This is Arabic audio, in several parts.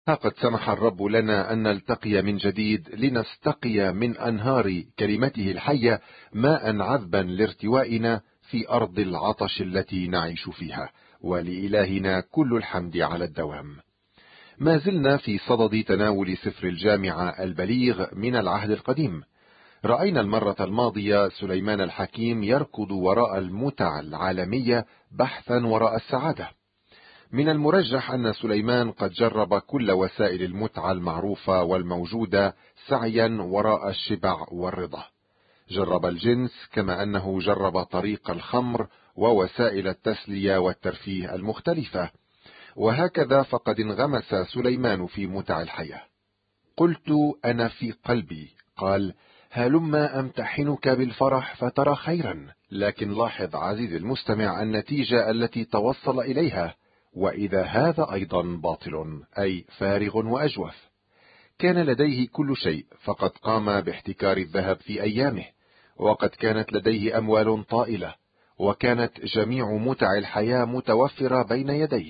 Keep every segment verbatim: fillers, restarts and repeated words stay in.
ها قد سمح الرب لنا أن نلتقي من جديد لنستقي من أنهار كلمته الحية ماء عذبا لارتوائنا في أرض العطش التي نعيش فيها، ولإلهنا كل الحمد على الدوام. ما زلنا في صدد تناول سفر الجامعة البليغ من العهد القديم. رأينا المرة الماضية سليمان الحكيم يركض وراء المتع العالمية بحثا وراء السعادة. من المرجح أن سليمان قد جرب كل وسائل المتعة المعروفة والموجودة سعيا وراء الشبع والرضا. جرب الجنس كما أنه جرب طريق الخمر ووسائل التسلية والترفيه المختلفة، وهكذا فقد انغمس سليمان في متع الحياة. قلت أنا في قلبي، قال: هلما أمتحنك بالفرح فترى خيرا. لكن لاحظ عزيزي المستمع النتيجة التي توصل إليها، وإذا هذا أيضا باطل، أي فارغ وأجوف. كان لديه كل شيء، فقد قام باحتكار الذهب في أيامه، وقد كانت لديه أموال طائلة، وكانت جميع متع الحياة متوفرة بين يديه.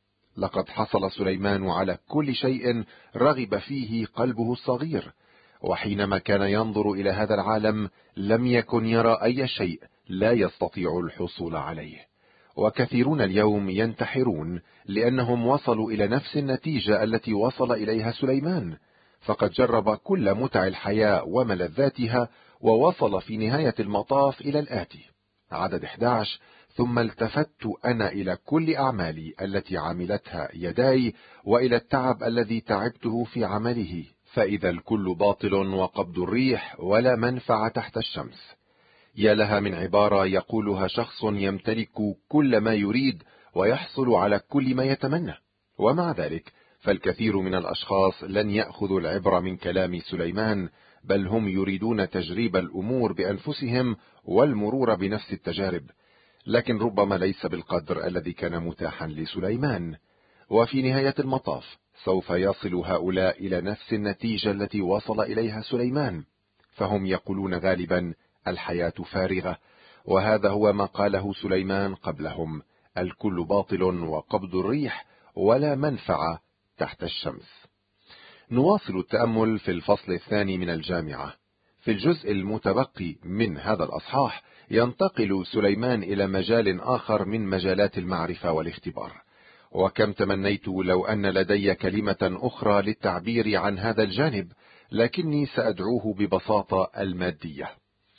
لقد حصل سليمان على كل شيء رغب فيه قلبه الصغير، وحينما كان ينظر إلى هذا العالم لم يكن يرى أي شيء لا يستطيع الحصول عليه. وكثيرون اليوم ينتحرون لأنهم وصلوا إلى نفس النتيجة التي وصل إليها سليمان، فقد جرب كل متع الحياة وملذاتها، ووصل في نهاية المطاف إلى الآتي. عدد أحد عشر: ثم التفت أنا إلى كل أعمالي التي عملتها يداي، وإلى التعب الذي تعبته في عمله، فإذا الكل باطل وقبض الريح ولا منفعة تحت الشمس. يا لها من عبارة يقولها شخص يمتلك كل ما يريد ويحصل على كل ما يتمنى، ومع ذلك فالكثير من الأشخاص لن يأخذوا العبرة من كلام سليمان، بل هم يريدون تجريب الأمور بأنفسهم والمرور بنفس التجارب، لكن ربما ليس بالقدر الذي كان متاحا لسليمان. وفي نهاية المطاف سوف يصل هؤلاء إلى نفس النتيجة التي وصل إليها سليمان، فهم يقولون غالبا: الحياة فارغة. وهذا هو ما قاله سليمان قبلهم: الكل باطل وقبض الريح ولا منفعة تحت الشمس. نواصل التأمل في الفصل الثاني من الجامعة. في الجزء المتبقي من هذا الأصحاح ينتقل سليمان إلى مجال آخر من مجالات المعرفة والاختبار. وكم تمنيت لو أن لدي كلمة أخرى للتعبير عن هذا الجانب، لكني سأدعوه ببساطة المادية.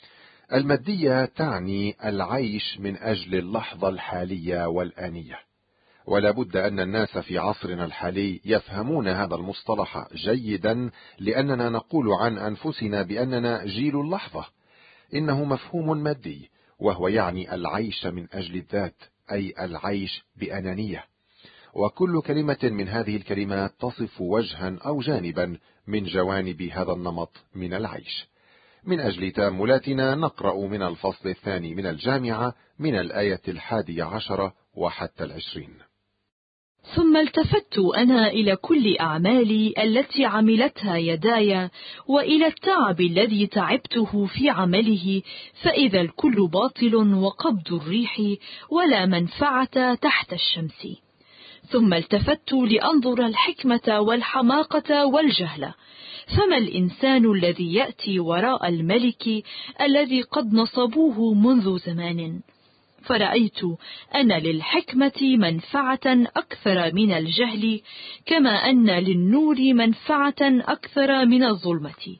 المادية تعني العيش من أجل اللحظة الحالية والآنية، ولا بد أن الناس في عصرنا الحالي يفهمون هذا المصطلح جيدا، لأننا نقول عن أنفسنا بأننا جيل اللحظة. إنه مفهوم مادي، وهو يعني العيش من أجل الذات، أي العيش بأنانية. وكل كلمة من هذه الكلمات تصف وجها أو جانبا من جوانب هذا النمط من العيش. من أجل تأملاتنا نقرأ من الفصل الثاني من الجامعة من الآية الحادية عشرة وحتى العشرين. ثم التفت أنا إلى كل أعمالي التي عملتها يداي، وإلى التعب الذي تعبته في عمله، فإذا الكل باطل وقبض الريح ولا منفعة تحت الشمس. ثم التفت لأنظر الحكمة والحماقة والجهل، فما الإنسان الذي يأتي وراء الملك الذي قد نصبوه منذ زمان؟ فرأيت أن للحكمة منفعة أكثر من الجهل، كما أن للنور منفعة أكثر من الظلمة.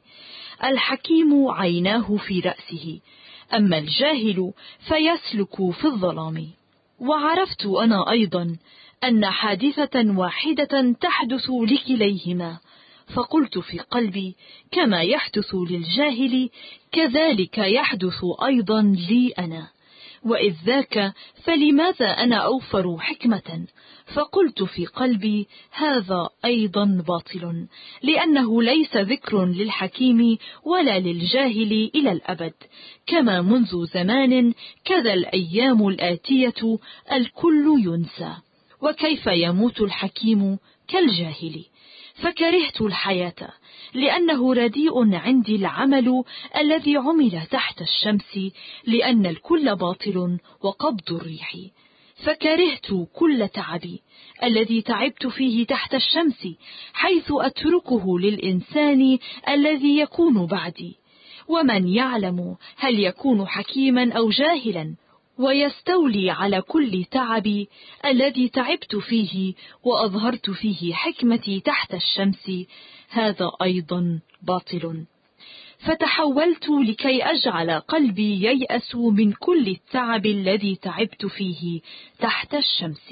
الحكيم عيناه في رأسه، أما الجاهل فيسلك في الظلام. وعرفت أنا أيضا أن حادثة واحدة تحدث لكليهما، فقلت في قلبي: كما يحدث للجاهل كذلك يحدث أيضا لي أنا، وإذ ذاك فلماذا أنا أوفر حكمة؟ فقلت في قلبي: هذا أيضا باطل، لأنه ليس ذكر للحكيم ولا للجاهل إلى الأبد، كما منذ زمان كذا الأيام الآتية الكل ينسى. وكيف يموت الحكيم كالجاهل؟ فكرهت الحياة، لأنه رديء عندي العمل الذي عمل تحت الشمس، لأن الكل باطل وقبض الريح. فكرهت كل تعبي الذي تعبت فيه تحت الشمس، حيث أتركه للإنسان الذي يكون بعدي. ومن يعلم هل يكون حكيما أو جاهلا، ويستولي على كل تعبي الذي تعبت فيه وأظهرت فيه حكمتي تحت الشمس، هذا أيضا باطل. فتحولت لكي أجعل قلبي ييأس من كل التعب الذي تعبت فيه تحت الشمس.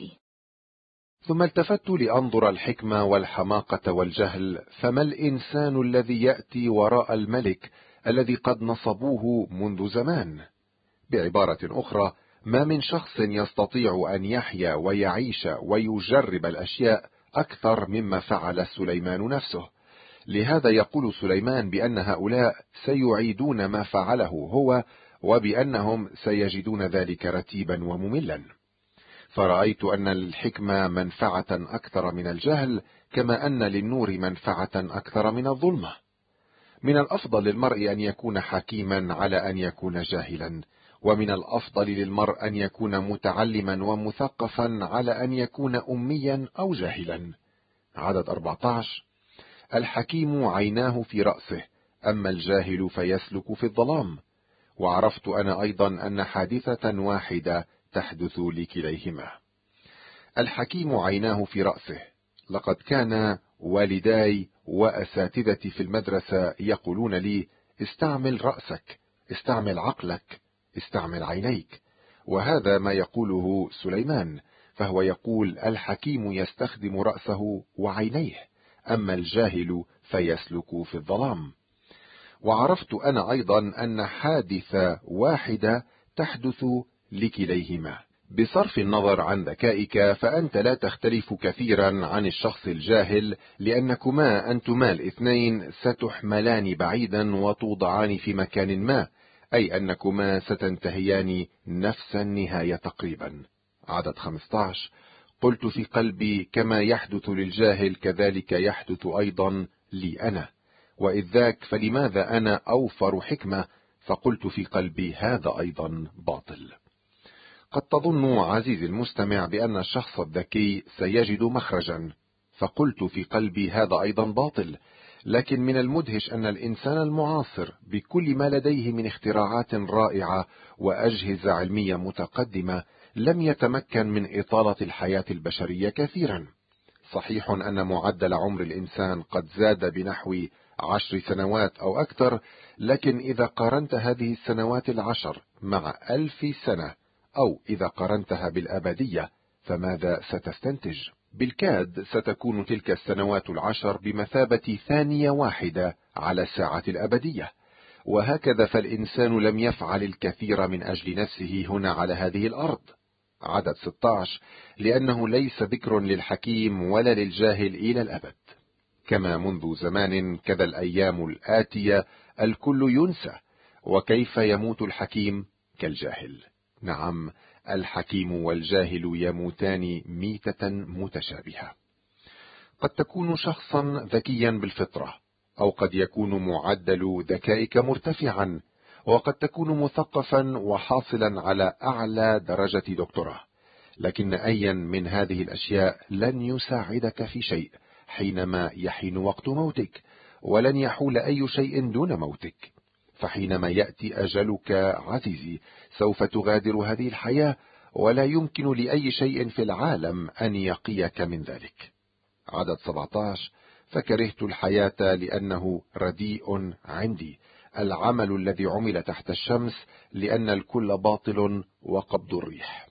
ثم التفت لأنظر الحكمة والحماقة والجهل، فما الإنسان الذي يأتي وراء الملك الذي قد نصبوه منذ زمان؟ بعبارة أخرى، ما من شخص يستطيع أن يحيا ويعيش ويجرب الأشياء أكثر مما فعل سليمان نفسه. لهذا يقول سليمان بأن هؤلاء سيعيدون ما فعله هو، وبأنهم سيجدون ذلك رتيبا ومملا. فرأيت أن للحكمة منفعة أكثر من الجهل، كما أن للنور منفعة أكثر من الظلمة. من الأفضل للمرء أن يكون حكيما على أن يكون جاهلا، ومن الأفضل للمرء أن يكون متعلما ومثقفا على أن يكون أميا أو جاهلا. عدد أربعة عشر: الحكيم عيناه في رأسه، أما الجاهل فيسلك في الظلام. وعرفت أنا أيضا أن حادثة واحدة تحدث لكليهما. الحكيم عيناه في رأسه. لقد كان والداي وأساتذتي في المدرسة يقولون لي: استعمل رأسك، استعمل عقلك، استعمل عينيك. وهذا ما يقوله سليمان، فهو يقول الحكيم يستخدم رأسه وعينيه، أما الجاهل فيسلك في الظلام. وعرفت أنا أيضا أن حادثة واحدة تحدث لكليهما. بصرف النظر عن ذكائك فأنت لا تختلف كثيرا عن الشخص الجاهل، لأنكما أنتما الاثنين ستحملان بعيدا وتوضعان في مكان ما، أي أنكما ستنتهيان نفس النهاية تقريبا. عدد خمسة عشر: قلت في قلبي كما يحدث للجاهل كذلك يحدث أيضا لي أنا، وإذ ذاك فلماذا أنا أوفر حكمة؟ فقلت في قلبي هذا أيضا باطل. قد تظن عزيزي المستمع بأن الشخص الذكي سيجد مخرجا، فقلت في قلبي هذا أيضا باطل. لكن من المدهش أن الإنسان المعاصر بكل ما لديه من اختراعات رائعة وأجهزة علمية متقدمة لم يتمكن من إطالة الحياة البشرية كثيرا. صحيح أن معدل عمر الإنسان قد زاد بنحو عشر سنوات أو أكثر، لكن إذا قارنت هذه السنوات العشر مع ألف سنة، أو إذا قارنتها بالأبدية، فماذا ستستنتج؟ بالكاد ستكون تلك السنوات العشر بمثابة ثانية واحدة على الساعة الأبدية. وهكذا فالإنسان لم يفعل الكثير من أجل نفسه هنا على هذه الأرض. عدد ستة عشر: لأنه ليس ذكر للحكيم ولا للجاهل إلى الأبد. كما منذ زمان كذا الأيام الآتية الكل ينسى. وكيف يموت الحكيم كالجاهل؟ نعم، الحكيم والجاهل يموتان ميتة متشابهة. قد تكون شخصا ذكيا بالفطرة، أو قد يكون معدل ذكائك مرتفعا، وقد تكون مثقفا وحاصلا على أعلى درجة دكتوراه، لكن أيا من هذه الأشياء لن يساعدك في شيء حينما يحين وقت موتك، ولن يحول أي شيء دون موتك. فحينما يأتي أجلك عزيزي سوف تغادر هذه الحياة، ولا يمكن لأي شيء في العالم أن يقيك من ذلك. عدد سبعة عشر: فكرهت الحياة لأنه رديء عندي، العمل الذي عمل تحت الشمس، لأن الكل باطل وقبض الريح.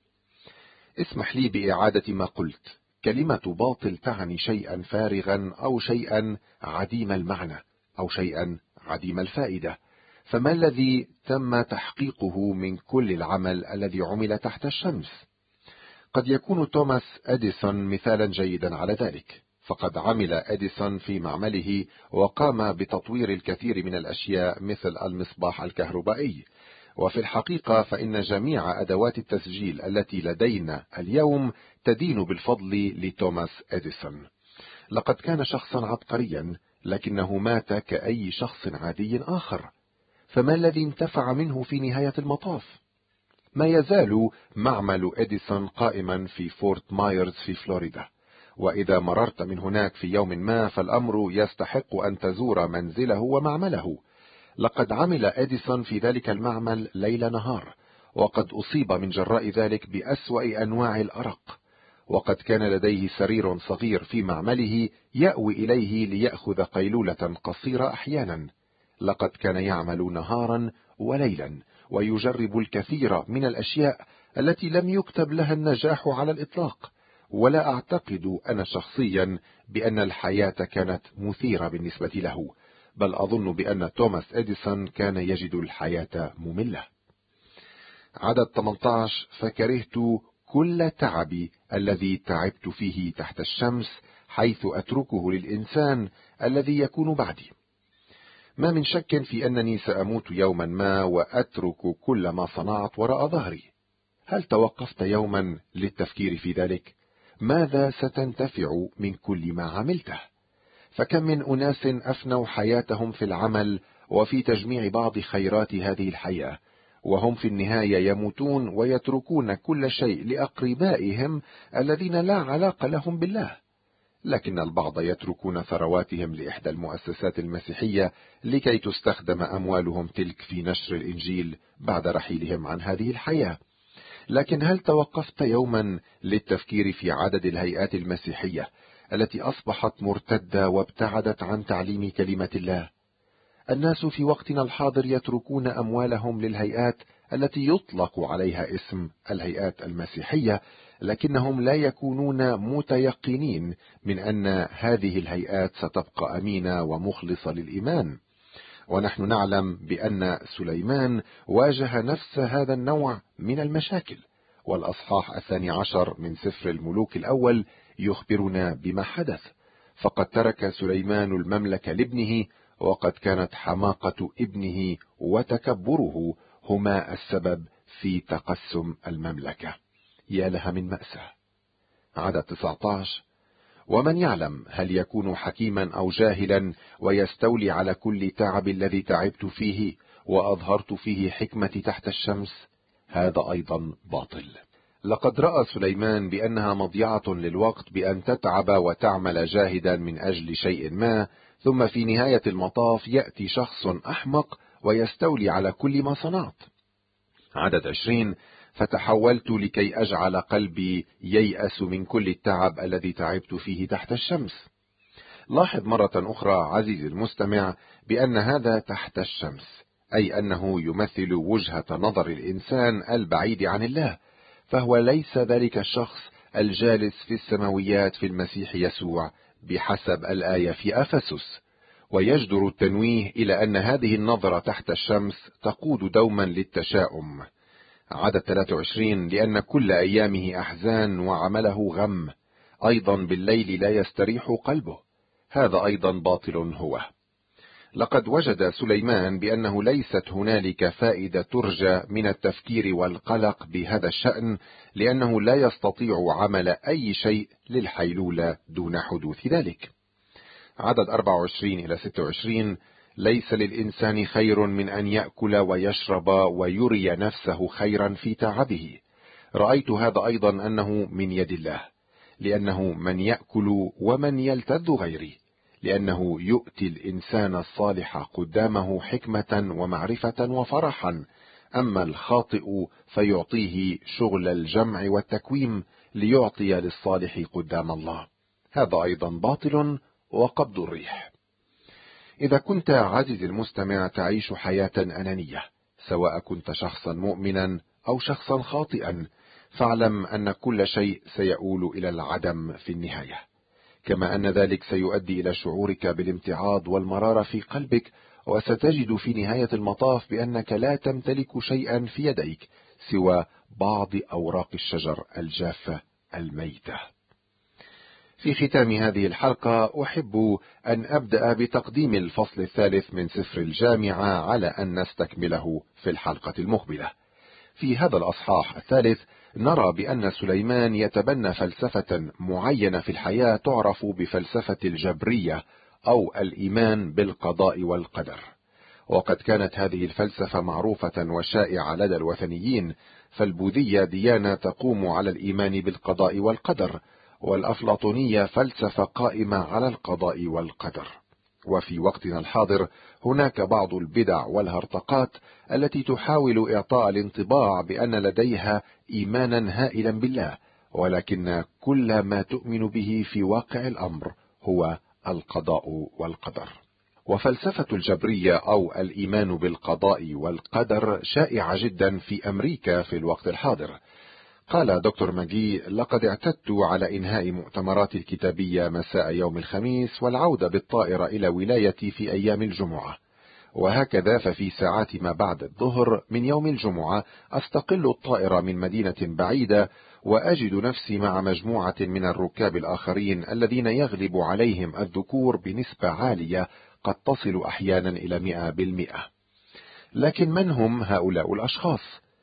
اسمح لي بإعادة ما قلت. كلمة باطل تعني شيئا فارغا أو شيئا عديم المعنى أو شيئا عديم الفائدة. فما الذي تم تحقيقه من كل العمل الذي عمل تحت الشمس؟ قد يكون توماس أديسون مثالا جيدا على ذلك، فقد عمل أديسون في معمله وقام بتطوير الكثير من الأشياء مثل المصباح الكهربائي. وفي الحقيقة فإن جميع أدوات التسجيل التي لدينا اليوم تدين بالفضل لتوماس أديسون. لقد كان شخصا عبقريا، لكنه مات كأي شخص عادي آخر. فما الذي انتفع منه في نهاية المطاف؟ ما يزال معمل إديسون قائما في فورت مايرز في فلوريدا، وإذا مررت من هناك في يوم ما فالأمر يستحق أن تزور منزله ومعمله. لقد عمل إديسون في ذلك المعمل ليل نهار، وقد أصيب من جراء ذلك بأسوأ أنواع الأرق، وقد كان لديه سرير صغير في معمله يأوي إليه ليأخذ قيلولة قصيرة أحيانا. لقد كان يعمل نهارا وليلا ويجرب الكثير من الأشياء التي لم يكتب لها النجاح على الإطلاق، ولا أعتقد أنا شخصيا بأن الحياة كانت مثيرة بالنسبة له، بل أظن بأن توماس إديسون كان يجد الحياة مملة. عدد ثمانية عشر: فكرهت كل تعبي الذي تعبت فيه تحت الشمس، حيث أتركه للإنسان الذي يكون بعدي. ما من شك في أنني سأموت يوما ما وأترك كل ما صنعت وراء ظهري. هل توقفت يوما للتفكير في ذلك؟ ماذا ستنتفع من كل ما عملته؟ فكم من أناس أفنوا حياتهم في العمل وفي تجميع بعض خيرات هذه الحياة، وهم في النهاية يموتون ويتركون كل شيء لأقربائهم الذين لا علاقة لهم بالله. لكن البعض يتركون ثرواتهم لإحدى المؤسسات المسيحية لكي تستخدم أموالهم تلك في نشر الإنجيل بعد رحيلهم عن هذه الحياة. لكن هل توقفت يوما للتفكير في عدد الهيئات المسيحية التي أصبحت مرتدة وابتعدت عن تعليم كلمة الله؟ الناس في وقتنا الحاضر يتركون أموالهم للهيئات التي يطلق عليها اسم الهيئات المسيحية، لكنهم لا يكونون متيقنين من أن هذه الهيئات ستبقى أمينة ومخلصة للإيمان. ونحن نعلم بأن سليمان واجه نفس هذا النوع من المشاكل، والأصحاح الثاني عشر من سفر الملوك الأول يخبرنا بما حدث. فقد ترك سليمان المملكة لابنه، وقد كانت حماقة ابنه وتكبره هما السبب في تقسم المملكة. يا لها من مأساة. عدد تسعة عشر: ومن يعلم هل يكون حكيما أو جاهلا ويستولي على كل تعب الذي تعبت فيه وأظهرت فيه حكمتي تحت الشمس؟ هذا أيضا باطل. لقد رأى سليمان بأنها مضيعة للوقت بأن تتعب وتعمل جاهدا من أجل شيء ما، ثم في نهاية المطاف يأتي شخص أحمق ويستولي على كل ما صنعت. عدد عشرين: فتحولت لكي أجعل قلبي ييأس من كل التعب الذي تعبت فيه تحت الشمس. لاحظ مرة أخرى عزيزي المستمع بأن هذا تحت الشمس، أي أنه يمثل وجهة نظر الإنسان البعيد عن الله، فهو ليس ذلك الشخص الجالس في السماويات في المسيح يسوع بحسب الآية في أفسس. ويجدر التنويه إلى أن هذه النظرة تحت الشمس تقود دوما للتشاؤم. عدد ثلاثة وعشرين: لأن كل أيامه أحزان وعمله غم، أيضا بالليل لا يستريح قلبه. هذا أيضا باطل هو. لقد وجد سليمان بأنه ليست هنالك فائدة ترجى من التفكير والقلق بهذا الشأن، لأنه لا يستطيع عمل أي شيء للحيلولة دون حدوث ذلك. عدد أربعة وعشرين إلى ستة وعشرين: ليس للإنسان خير من أن يأكل ويشرب ويري نفسه خيرا في تعبه. رأيت هذا أيضا أنه من يد الله، لأنه من يأكل ومن يلتذ غيري، لأنه يؤتي الإنسان الصالح قدامه حكمة ومعرفة وفرحا، أما الخاطئ فيعطيه شغل الجمع والتكويم ليعطي للصالح قدام الله. هذا أيضا باطل وقبض الريح. إذا كنت عزيزي المستمع تعيش حياة أنانية، سواء كنت شخصا مؤمنا أو شخصا خاطئا، فاعلم أن كل شيء سيؤول إلى العدم في النهاية، كما أن ذلك سيؤدي إلى شعورك بالامتعاض والمرارة في قلبك، وستجد في نهاية المطاف بأنك لا تمتلك شيئا في يديك سوى بعض أوراق الشجر الجافة الميتة. في ختام هذه الحلقة أحب أن أبدأ بتقديم الفصل الثالث من سفر الجامعة على أن نستكمله في الحلقة المقبلة. في هذا الأصحاح الثالث نرى بأن سليمان يتبنى فلسفة معينة في الحياة تعرف بفلسفة الجبرية أو الإيمان بالقضاء والقدر، وقد كانت هذه الفلسفة معروفة وشائعة لدى الوثنيين، فالبوذية ديانة تقوم على الإيمان بالقضاء والقدر، والأفلاطونية فلسفة قائمة على القضاء والقدر. وفي وقتنا الحاضر هناك بعض البدع والهرطقات التي تحاول إعطاء الانطباع بأن لديها إيمانا هائلا بالله، ولكن كل ما تؤمن به في واقع الأمر هو القضاء والقدر. وفلسفة الجبرية أو الإيمان بالقضاء والقدر شائعة جدا في أمريكا في الوقت الحاضر. قال دكتور ماجي: لقد اعتدت على إنهاء مؤتمراتي الكتابية مساء يوم الخميس والعودة بالطائرة إلى ولايتي في أيام الجمعة، وهكذا ففي ساعات ما بعد الظهر من يوم الجمعة أستقل الطائرة من مدينة بعيدة، وأجد نفسي مع مجموعة من الركاب الآخرين الذين يغلب عليهم الذكور بنسبة عالية قد تصل أحيانا إلى مئة بالمئة. لكن من هم هؤلاء الأشخاص؟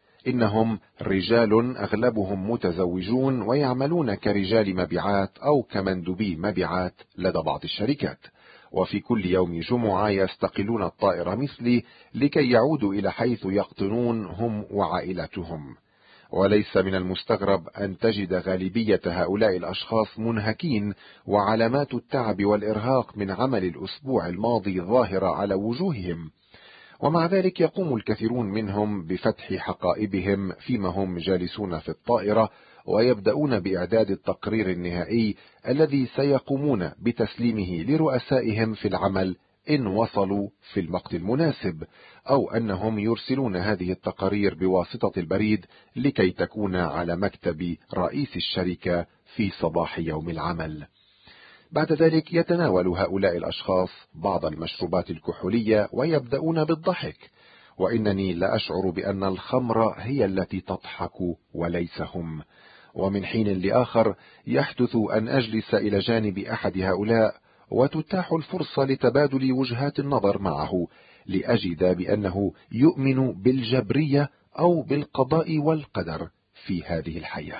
إنهم رجال أغلبهم متزوجون ويعملون كرجال مبيعات أو كمندوبي مبيعات لدى بعض الشركات، وفي كل يوم جمعة يستقلون الطائرة مثلي لكي يعودوا إلى حيث يقطنون هم وعائلتهم. وليس من المستغرب أن تجد غالبية هؤلاء الأشخاص منهكين، وعلامات التعب والإرهاق من عمل الأسبوع الماضي ظاهرة على وجوههم، ومع ذلك يقوم الكثيرون منهم بفتح حقائبهم فيما هم جالسون في الطائرة، ويبدأون بإعداد التقرير النهائي الذي سيقومون بتسليمه لرؤسائهم في العمل إن وصلوا في الوقت المناسب، أو أنهم يرسلون هذه التقارير بواسطة البريد لكي تكون على مكتب رئيس الشركة في صباح يوم العمل. بعد ذلك يتناول هؤلاء الأشخاص بعض المشروبات الكحولية ويبدأون بالضحك، وإنني لا أشعر بأن الخمر هي التي تضحك وليس هم. ومن حين لآخر يحدث أن أجلس إلى جانب أحد هؤلاء وتتاح الفرصة لتبادل وجهات النظر معه، لأجد بأنه يؤمن بالجبرية أو بالقضاء والقدر في هذه الحياة.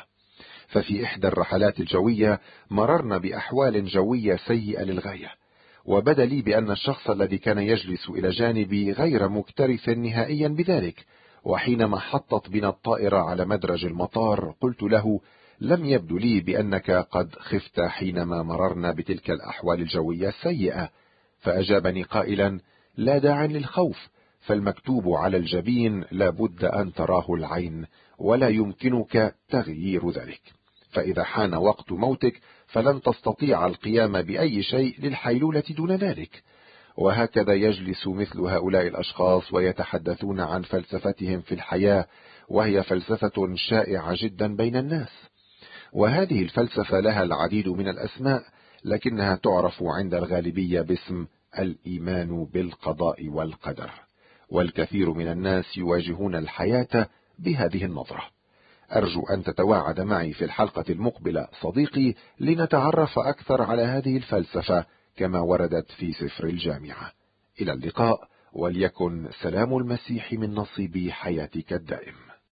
ففي إحدى الرحلات الجوية مررنا بأحوال جوية سيئة للغاية، وبدا لي بأن الشخص الذي كان يجلس إلى جانبي غير مكترث نهائيا بذلك. وحينما حطت بنا الطائرة على مدرج المطار قلت له: لم يبدو لي بأنك قد خفت حينما مررنا بتلك الأحوال الجوية السيئة. فأجابني قائلا: لا داعي للخوف، فالمكتوب على الجبين لا بد أن تراه العين، ولا يمكنك تغيير ذلك، فإذا حان وقت موتك فلن تستطيع القيام بأي شيء للحيلولة دون ذلك. وهكذا يجلس مثل هؤلاء الأشخاص ويتحدثون عن فلسفتهم في الحياة، وهي فلسفة شائعة جدا بين الناس. وهذه الفلسفة لها العديد من الأسماء، لكنها تعرف عند الغالبية باسم الإيمان بالقضاء والقدر، والكثير من الناس يواجهون الحياة بهذه النظرة. أرجو أن تتواعد معي في الحلقة المقبلة صديقي لنتعرف أكثر على هذه الفلسفة كما وردت في سفر الجامعة. إلى اللقاء، وليكن سلام المسيح من نصيب حياتك الدائم.